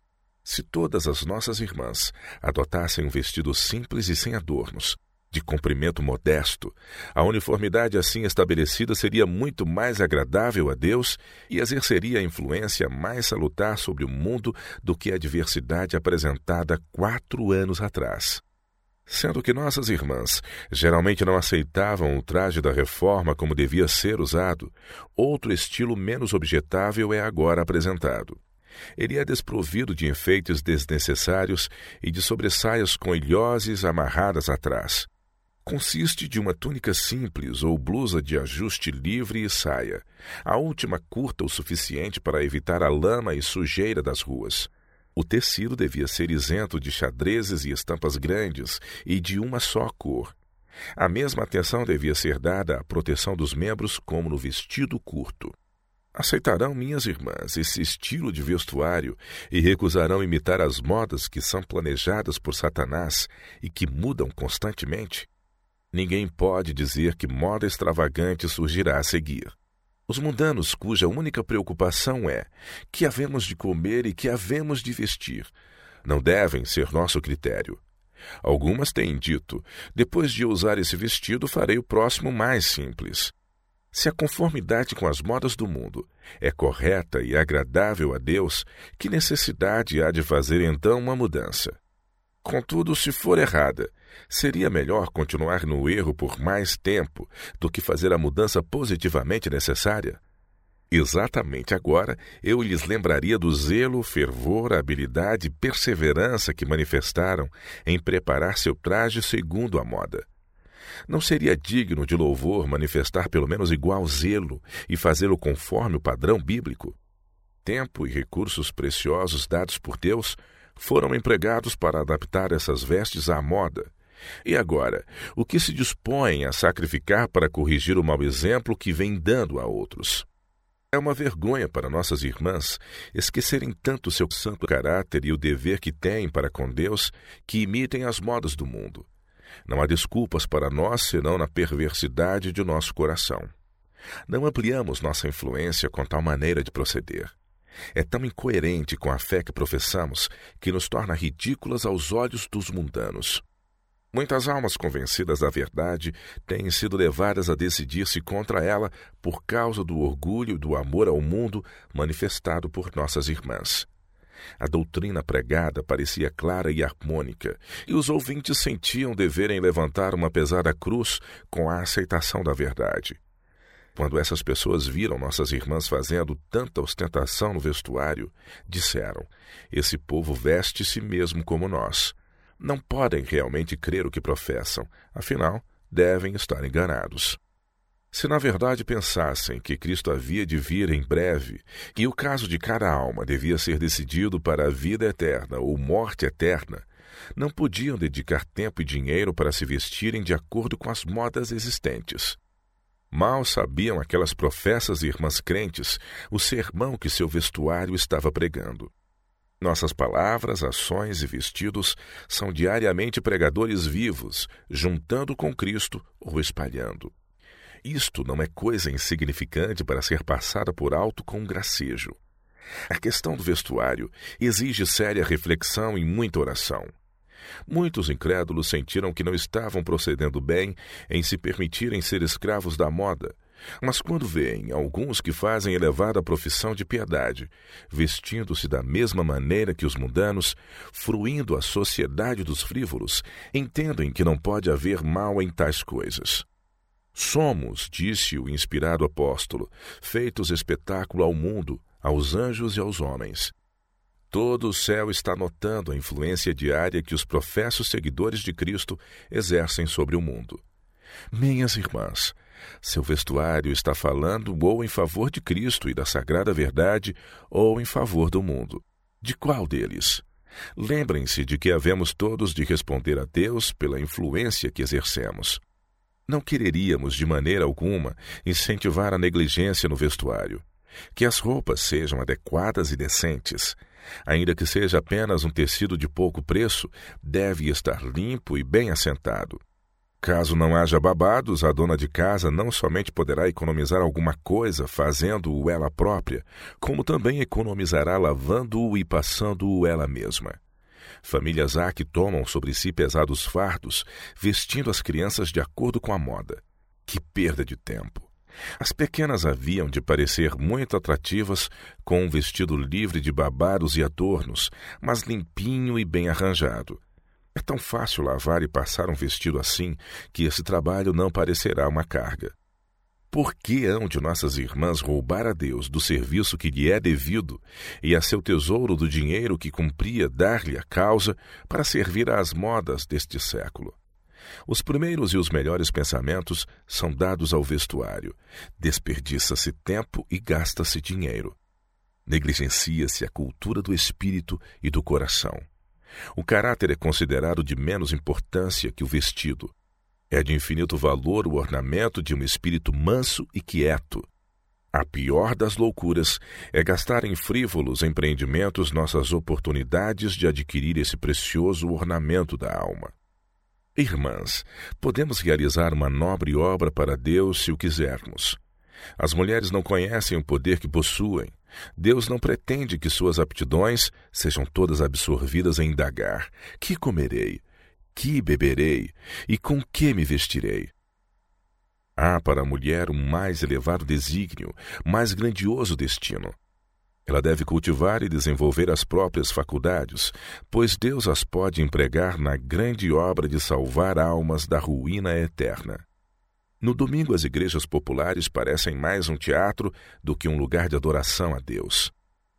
Se todas as nossas irmãs adotassem um vestido simples e sem adornos, de comprimento modesto, a uniformidade assim estabelecida seria muito mais agradável a Deus e exerceria a influência mais salutar sobre o mundo do que a diversidade apresentada 4 anos atrás. Sendo que nossas irmãs geralmente não aceitavam o traje da reforma como devia ser usado, outro estilo menos objetável é agora apresentado. Ele é desprovido de enfeites desnecessários e de sobressaias com ilhoses amarradas atrás. Consiste de uma túnica simples ou blusa de ajuste livre e saia, a última curta o suficiente para evitar a lama e sujeira das ruas. O tecido devia ser isento de xadrezes e estampas grandes e de uma só cor. A mesma atenção devia ser dada à proteção dos membros como no vestido curto. Aceitarão, minhas irmãs, esse estilo de vestuário e recusarão imitar as modas que são planejadas por Satanás e que mudam constantemente? Ninguém pode dizer que moda extravagante surgirá a seguir. Os mundanos, cuja única preocupação é que havemos de comer e que havemos de vestir, não devem ser nosso critério. Algumas têm dito, depois de usar esse vestido, farei o próximo mais simples. Se a conformidade com as modas do mundo é correta e agradável a Deus, que necessidade há de fazer então uma mudança? Contudo, se for errada, seria melhor continuar no erro por mais tempo do que fazer a mudança positivamente necessária? Exatamente agora, eu lhes lembraria do zelo, fervor, habilidade e perseverança que manifestaram em preparar seu traje segundo a moda. Não seria digno de louvor manifestar pelo menos igual zelo e fazê-lo conforme o padrão bíblico? Tempo e recursos preciosos dados por Deus foram empregados para adaptar essas vestes à moda. E agora, o que se dispõem a sacrificar para corrigir o mau exemplo que vem dando a outros? É uma vergonha para nossas irmãs esquecerem tanto seu santo caráter e o dever que têm para com Deus que imitem as modas do mundo. Não há desculpas para nós senão na perversidade de nosso coração. Não ampliamos nossa influência com tal maneira de proceder. É tão incoerente com a fé que professamos que nos torna ridículas aos olhos dos mundanos. Muitas almas convencidas da verdade têm sido levadas a decidir-se contra ela por causa do orgulho e do amor ao mundo manifestado por nossas irmãs. A doutrina pregada parecia clara e harmônica, e os ouvintes sentiam deverem levantar uma pesada cruz com a aceitação da verdade. Quando essas pessoas viram nossas irmãs fazendo tanta ostentação no vestuário, disseram: esse povo veste-se mesmo como nós. Não podem realmente crer o que professam, afinal, devem estar enganados. Se na verdade pensassem que Cristo havia de vir em breve e o caso de cada alma devia ser decidido para a vida eterna ou morte eterna, não podiam dedicar tempo e dinheiro para se vestirem de acordo com as modas existentes. Mal sabiam aquelas professas irmãs crentes o sermão que seu vestuário estava pregando. Nossas palavras, ações e vestidos são diariamente pregadores vivos, juntando com Cristo ou espalhando. Isto não é coisa insignificante para ser passada por alto com um gracejo. A questão do vestuário exige séria reflexão e muita oração. Muitos incrédulos sentiram que não estavam procedendo bem em se permitirem ser escravos da moda, mas quando veem alguns que fazem elevada profissão de piedade, vestindo-se da mesma maneira que os mundanos, fruindo a sociedade dos frívolos, entendem que não pode haver mal em tais coisas. Somos, disse o inspirado apóstolo, feitos espetáculo ao mundo, aos anjos e aos homens. Todo o céu está notando a influência diária que os professos seguidores de Cristo exercem sobre o mundo. Minhas irmãs, seu vestuário está falando ou em favor de Cristo e da sagrada verdade, ou em favor do mundo. De qual deles? Lembrem-se de que havemos todos de responder a Deus pela influência que exercemos. Não quereríamos, de maneira alguma, incentivar a negligência no vestuário. Que as roupas sejam adequadas e decentes. Ainda que seja apenas um tecido de pouco preço, deve estar limpo e bem assentado. Caso não haja babados, a dona de casa não somente poderá economizar alguma coisa fazendo-o ela própria, como também economizará lavando-o e passando-o ela mesma. Famílias há que tomam sobre si pesados fardos, vestindo as crianças de acordo com a moda. Que perda de tempo! As pequenas haviam de parecer muito atrativas, com um vestido livre de babados e adornos, mas limpinho e bem arranjado. É tão fácil lavar e passar um vestido assim que esse trabalho não parecerá uma carga. Por que hão de nossas irmãs roubar a Deus do serviço que lhe é devido e a seu tesouro do dinheiro que cumpria dar-lhe a causa para servir às modas deste século? Os primeiros e os melhores pensamentos são dados ao vestuário. Desperdiça-se tempo e gasta-se dinheiro. Negligencia-se a cultura do espírito e do coração. O caráter é considerado de menos importância que o vestido. É de infinito valor o ornamento de um espírito manso e quieto. A pior das loucuras é gastar em frívolos empreendimentos nossas oportunidades de adquirir esse precioso ornamento da alma. Irmãs, podemos realizar uma nobre obra para Deus se o quisermos. As mulheres não conhecem o poder que possuem. Deus não pretende que suas aptidões sejam todas absorvidas em indagar: que comerei? Que beberei? E com que me vestirei? Há para a mulher um mais elevado desígnio, mais grandioso destino. Ela deve cultivar e desenvolver as próprias faculdades, pois Deus as pode empregar na grande obra de salvar almas da ruína eterna. No domingo, as igrejas populares parecem mais um teatro do que um lugar de adoração a Deus.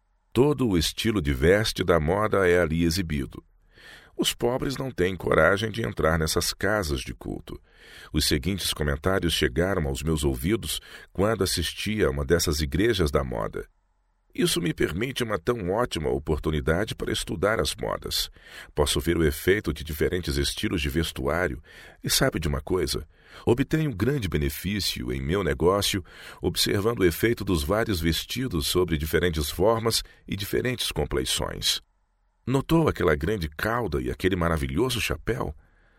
Todo o estilo de veste da moda é ali exibido. Os pobres não têm coragem de entrar nessas casas de culto. Os seguintes comentários chegaram aos meus ouvidos quando assisti a uma dessas igrejas da moda. Isso me permite uma tão ótima oportunidade para estudar as modas. Posso ver o efeito de diferentes estilos de vestuário e, sabe de uma coisa? Obtenho grande benefício em meu negócio observando o efeito dos vários vestidos sobre diferentes formas e diferentes compleições. Notou aquela grande cauda e aquele maravilhoso chapéu?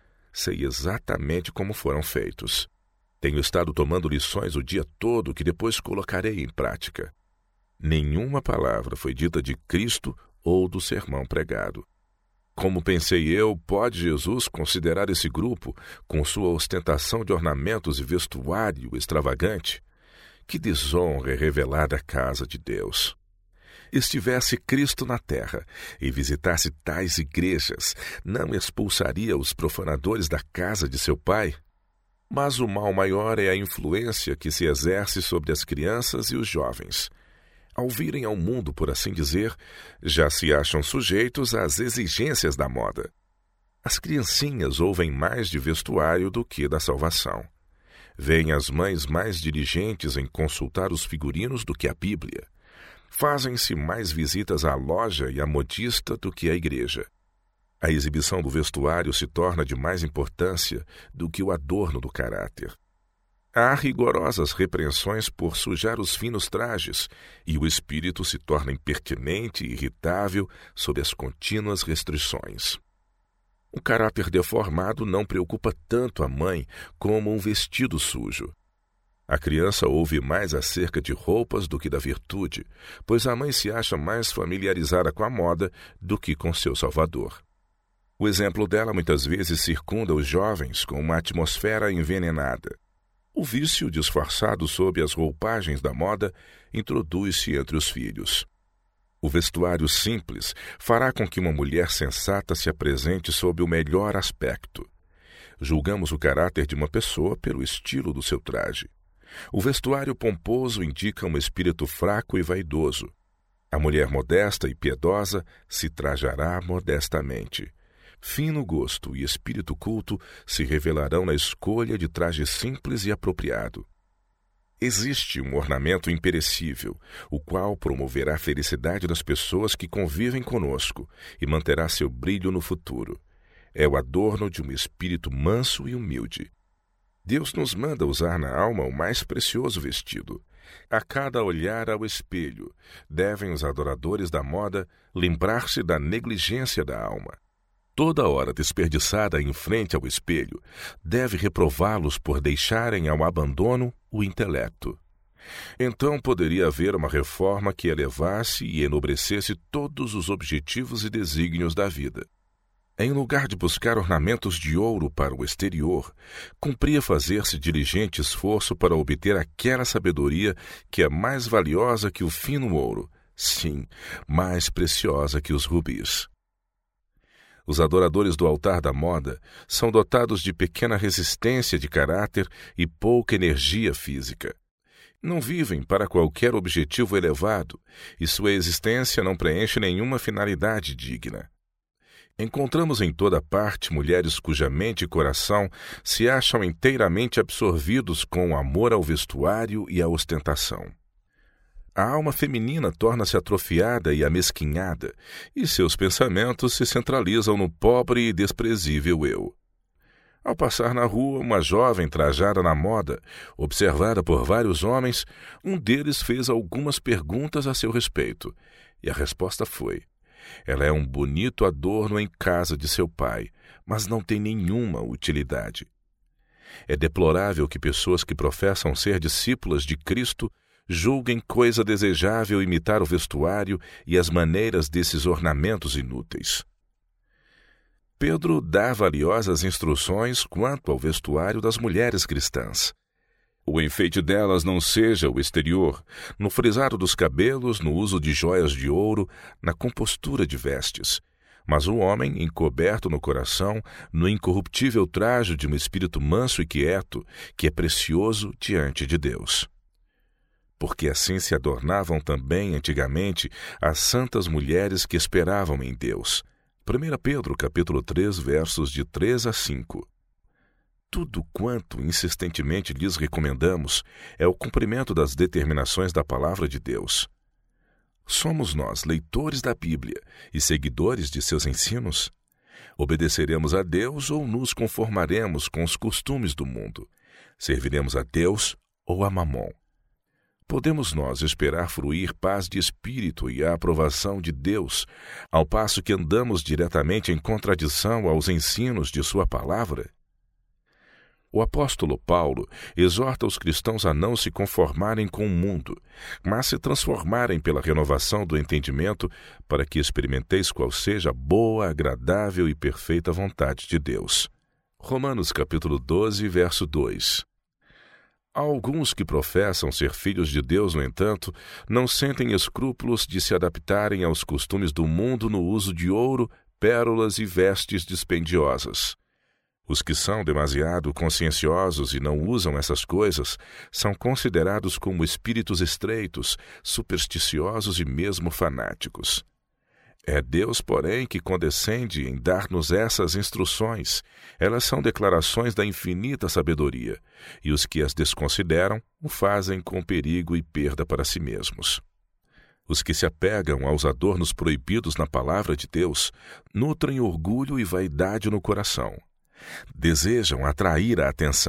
Sei exatamente como foram feitos. Tenho estado tomando lições o dia todo que depois colocarei em prática. Nenhuma palavra foi dita de Cristo ou do sermão pregado. Como pensei eu, pode Jesus considerar esse grupo, com sua ostentação de ornamentos e vestuário extravagante? Que desonra é revelada à casa de Deus! Estivesse Cristo na terra e visitasse tais igrejas, não expulsaria os profanadores da casa de seu Pai? Mas o mal maior é a influência que se exerce sobre as crianças e os jovens. Ao virem ao mundo, por assim dizer, já se acham sujeitos às exigências da moda. As criancinhas ouvem mais de vestuário do que da salvação. Veem as mães mais diligentes em consultar os figurinos do que a Bíblia. Fazem-se mais visitas à loja e à modista do que à igreja. A exibição do vestuário se torna de mais importância do que o adorno do caráter. Há rigorosas repreensões por sujar os finos trajes, e o espírito se torna impertinente e irritável sob as contínuas restrições. O caráter deformado não preocupa tanto a mãe como um vestido sujo. A criança ouve mais acerca de roupas do que da virtude, pois a mãe se acha mais familiarizada com a moda do que com seu Salvador. O exemplo dela muitas vezes circunda os jovens com uma atmosfera envenenada. O vício, disfarçado sob as roupagens da moda, introduz-se entre os filhos. O vestuário simples fará com que uma mulher sensata se apresente sob o melhor aspecto. Julgamos o caráter de uma pessoa pelo estilo do seu traje. O vestuário pomposo indica um espírito fraco e vaidoso. A mulher modesta e piedosa se trajará modestamente. Fino gosto e espírito culto se revelarão na escolha de traje simples e apropriado. Existe um ornamento imperecível, o qual promoverá a felicidade das pessoas que convivem conosco e manterá seu brilho no futuro. É o adorno de um espírito manso e humilde. Deus nos manda usar na alma o mais precioso vestido. A cada olhar ao espelho, devem os adoradores da moda lembrar-se da negligência da alma. Toda hora desperdiçada em frente ao espelho deve reprová-los por deixarem ao abandono o intelecto. Então poderia haver uma reforma que elevasse e enobrecesse todos os objetivos e desígnios da vida. Em lugar de buscar ornamentos de ouro para o exterior, cumpria fazer-se diligente esforço para obter aquela sabedoria que é mais valiosa que o fino ouro, sim, mais preciosa que os rubis. Os adoradores do altar da moda são dotados de pequena resistência de caráter e pouca energia física. Não vivem para qualquer objetivo elevado e sua existência não preenche nenhuma finalidade digna. Encontramos em toda parte mulheres cuja mente e coração se acham inteiramente absorvidos com o amor ao vestuário e à ostentação. A alma feminina torna-se atrofiada e amesquinhada, e seus pensamentos se centralizam no pobre e desprezível eu. Ao passar na rua, uma jovem trajada na moda, observada por vários homens, um deles fez algumas perguntas a seu respeito, e a resposta foi: ela é um bonito adorno em casa de seu pai, mas não tem nenhuma utilidade. É deplorável que pessoas que professam ser discípulas de Cristo julguem coisa desejável imitar o vestuário e as maneiras desses ornamentos inúteis. Pedro dá valiosas instruções quanto ao vestuário das mulheres cristãs. O enfeite delas não seja o exterior, no frisado dos cabelos, no uso de joias de ouro, na compostura de vestes, mas o homem, encoberto no coração, no incorruptível trajo de um espírito manso e quieto, que é precioso diante de Deus. Porque assim se adornavam também antigamente as santas mulheres que esperavam em Deus. 1 Pedro, capítulo 3, versos de 3 a 5. Tudo quanto insistentemente lhes recomendamos é o cumprimento das determinações da palavra de Deus. Somos nós, leitores da Bíblia e seguidores de seus ensinos? Obedeceremos a Deus ou nos conformaremos com os costumes do mundo? Serviremos a Deus ou a Mamon? Podemos nós esperar fruir paz de espírito e a aprovação de Deus, ao passo que andamos diretamente em contradição aos ensinos de sua palavra? O apóstolo Paulo exorta os cristãos a não se conformarem com o mundo, mas se transformarem pela renovação do entendimento para que experimenteis qual seja a boa, agradável e perfeita vontade de Deus. Romanos capítulo 12, verso 2. Há alguns que professam ser filhos de Deus, no entanto, não sentem escrúpulos de se adaptarem aos costumes do mundo no uso de ouro, pérolas e vestes dispendiosas. Os que são demasiado conscienciosos e não usam essas coisas são considerados como espíritos estreitos, supersticiosos e mesmo fanáticos. É Deus, porém, que condescende em dar-nos essas instruções. Elas são declarações da infinita sabedoria, e os que as desconsideram o fazem com perigo e perda para si mesmos. Os que se apegam aos adornos proibidos na palavra de Deus nutrem orgulho e vaidade no coração. Desejam atrair a atenção,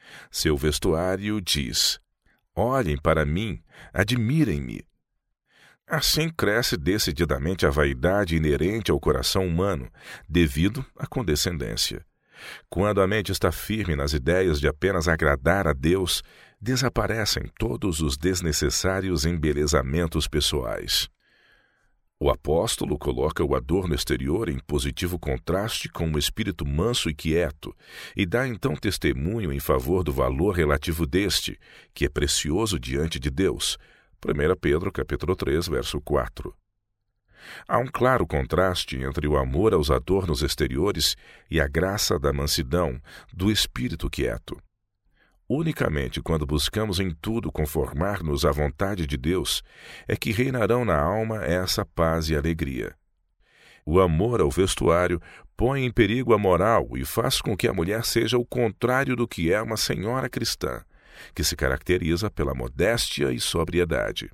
Seu vestuário diz: olhem para mim, admirem-me. Assim cresce decididamente a vaidade inerente ao coração humano, devido à condescendência. Quando a mente está firme nas ideias de apenas agradar a Deus, desaparecem todos os desnecessários embelezamentos pessoais. O apóstolo coloca o adorno exterior em positivo contraste com um espírito manso e quieto, e dá então testemunho em favor do valor relativo deste, que é precioso diante de Deus. 1 Pedro, capítulo 3, verso 4. Há um claro contraste entre o amor aos adornos exteriores e a graça da mansidão, do espírito quieto. Unicamente quando buscamos em tudo conformar-nos à vontade de Deus, é que reinarão na alma essa paz e alegria. O amor ao vestuário põe em perigo a moral e faz com que a mulher seja o contrário do que é uma senhora cristã, que se caracteriza pela modéstia e sobriedade.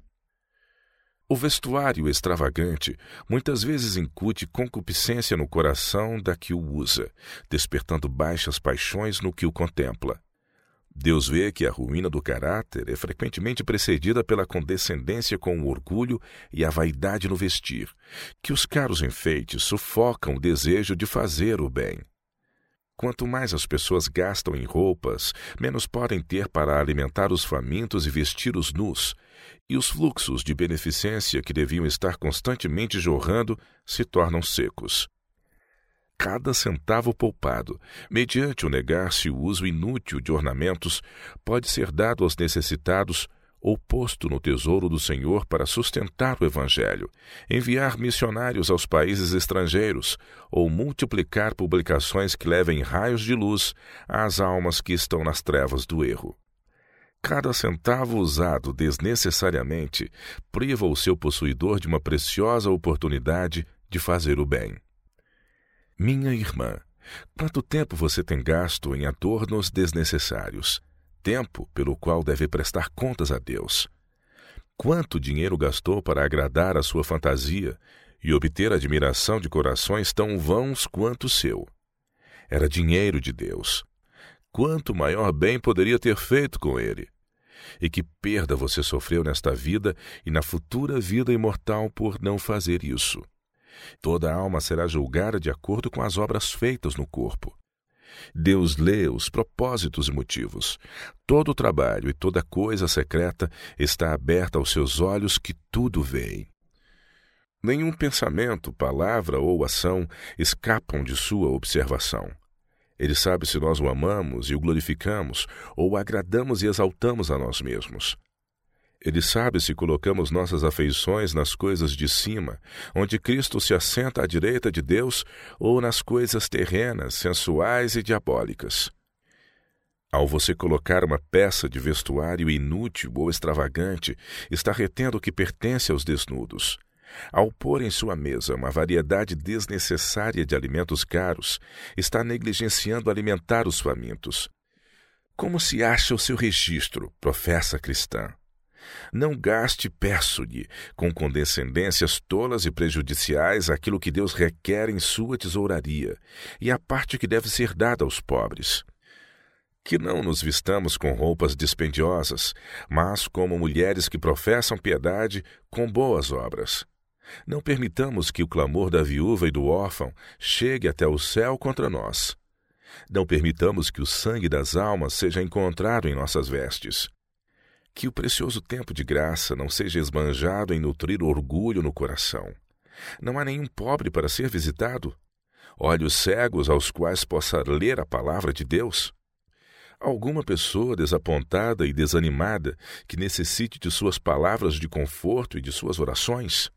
O vestuário extravagante muitas vezes incute concupiscência no coração da que o usa, despertando baixas paixões no que o contempla. Deus vê que a ruína do caráter é frequentemente precedida pela condescendência com o orgulho e a vaidade no vestir, que os caros enfeites sufocam o desejo de fazer o bem. Quanto mais as pessoas gastam em roupas, menos podem ter para alimentar os famintos e vestir os nus, e os fluxos de beneficência que deviam estar constantemente jorrando se tornam secos. Cada centavo poupado, mediante o negar-se o uso inútil de ornamentos, pode ser dado aos necessitados ou posto no tesouro do Senhor para sustentar o Evangelho, enviar missionários aos países estrangeiros ou multiplicar publicações que levem raios de luz às almas que estão nas trevas do erro. Cada centavo usado desnecessariamente priva o seu possuidor de uma preciosa oportunidade de fazer o bem. Minha irmã, quanto tempo você tem gasto em adornos desnecessários? Tempo pelo qual deve prestar contas a Deus. Quanto dinheiro gastou para agradar a sua fantasia e obter a admiração de corações tão vãos quanto o seu? Era dinheiro de Deus. Quanto maior bem poderia ter feito com ele? E que perda você sofreu nesta vida e na futura vida imortal por não fazer isso? Toda alma será julgada de acordo com as obras feitas no corpo. Deus lê os propósitos e motivos. Todo o trabalho e toda coisa secreta está aberta aos seus olhos que tudo veem. Nenhum pensamento, palavra ou ação escapam de sua observação. Ele sabe se nós o amamos e o glorificamos, ou o agradamos e exaltamos a nós mesmos. Ele sabe se colocamos nossas afeições nas coisas de cima, onde Cristo se assenta à direita de Deus, ou nas coisas terrenas, sensuais e diabólicas. Ao você colocar uma peça de vestuário inútil ou extravagante, está retendo o que pertence aos desnudos. Ao pôr em sua mesa uma variedade desnecessária de alimentos caros, está negligenciando alimentar os famintos. Como se acha o seu registro, professa cristã? Não gaste, peço-lhe, com condescendências tolas e prejudiciais aquilo que Deus requer em sua tesouraria, e a parte que deve ser dada aos pobres. Que não nos vistamos com roupas dispendiosas, mas como mulheres que professam piedade com boas obras. Não permitamos que o clamor da viúva e do órfão chegue até o céu contra nós. Não permitamos que o sangue das almas seja encontrado em nossas vestes. Que o precioso tempo de graça não seja esbanjado em nutrir orgulho no coração. Não há nenhum pobre para ser visitado. Olhos cegos aos quais possa ler a palavra de Deus. Alguma pessoa desapontada e desanimada que necessite de suas palavras de conforto e de suas orações?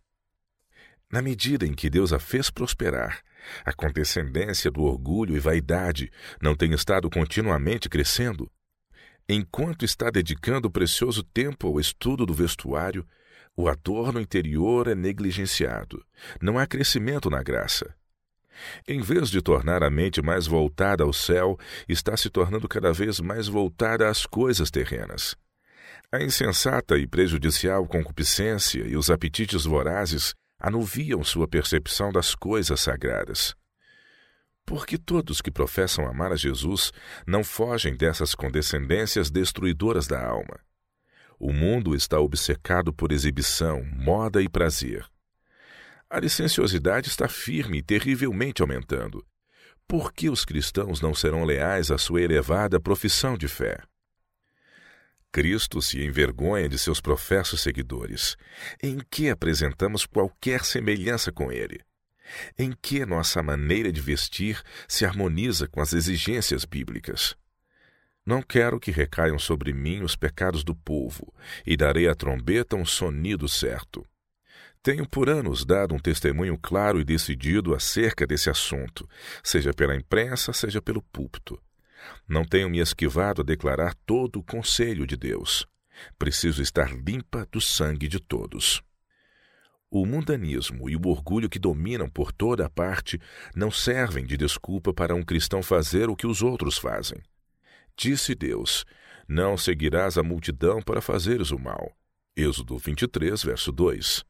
Na medida em que Deus a fez prosperar, a condescendência do orgulho e vaidade não tem estado continuamente crescendo? Enquanto está dedicando precioso tempo ao estudo do vestuário, o adorno interior é negligenciado. Não há crescimento na graça. Em vez de tornar a mente mais voltada ao céu, está se tornando cada vez mais voltada às coisas terrenas. A insensata e prejudicial concupiscência e os apetites vorazes anuviam sua percepção das coisas sagradas. Porque todos que professam amar a Jesus não fogem dessas condescendências destruidoras da alma. O mundo está obcecado por exibição, moda e prazer. A licenciosidade está firme e terrivelmente aumentando. Por que os cristãos não serão leais à sua elevada profissão de fé? Cristo se envergonha de seus professos seguidores. Em que apresentamos qualquer semelhança com ele? Em que nossa maneira de vestir se harmoniza com as exigências bíblicas? Não quero que recaiam sobre mim os pecados do povo, e darei à trombeta um sonido certo. Tenho por anos dado um testemunho claro e decidido acerca desse assunto, seja pela imprensa, seja pelo púlpito. Não tenho me esquivado a declarar todo o conselho de Deus. Preciso estar limpa do sangue de todos. O mundanismo e o orgulho que dominam por toda a parte não servem de desculpa para um cristão fazer o que os outros fazem. Disse Deus: não seguirás a multidão para fazeres o mal. Êxodo 23, verso 2.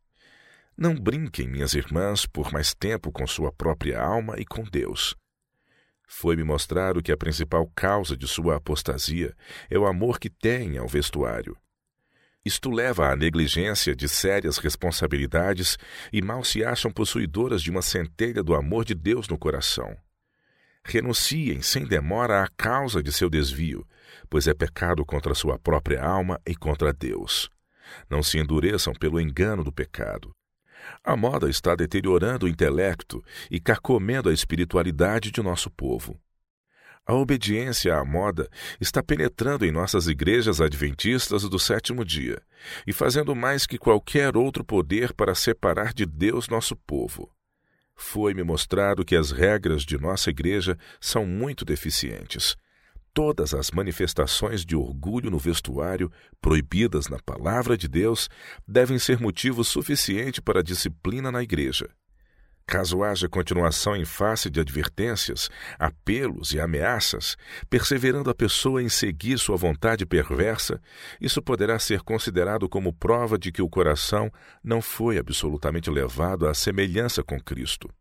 Não brinquem, minhas irmãs, por mais tempo com sua própria alma e com Deus. Foi-me mostrado que a principal causa de sua apostasia é o amor que têm ao vestuário. Isto leva à negligência de sérias responsabilidades e mal se acham possuidoras de uma centelha do amor de Deus no coração. Renunciem sem demora à causa de seu desvio, pois é pecado contra sua própria alma e contra Deus. Não se endureçam pelo engano do pecado. A moda está deteriorando o intelecto e carcomendo a espiritualidade de nosso povo. A obediência à moda está penetrando em nossas igrejas adventistas do sétimo dia e fazendo mais que qualquer outro poder para separar de Deus nosso povo. Foi-me mostrado que as regras de nossa igreja são muito deficientes. Todas as manifestações de orgulho no vestuário, proibidas na palavra de Deus, devem ser motivo suficiente para a disciplina na igreja. Caso haja continuação em face de advertências, apelos e ameaças, perseverando a pessoa em seguir sua vontade perversa, isso poderá ser considerado como prova de que o coração não foi absolutamente levado à semelhança com Cristo.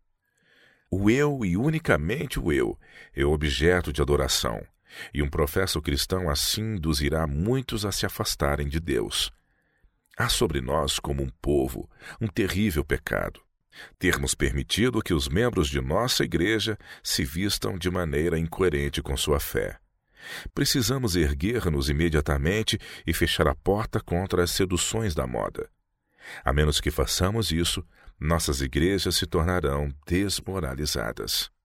O eu e unicamente o eu é objeto de adoração, e um professo cristão assim induzirá muitos a se afastarem de Deus. Há sobre nós, como um povo, um terrível pecado: termos permitido que os membros de nossa igreja se vistam de maneira incoerente com sua fé. Precisamos erguer-nos imediatamente e fechar a porta contra as seduções da moda. A menos que façamos isso, nossas igrejas se tornarão desmoralizadas.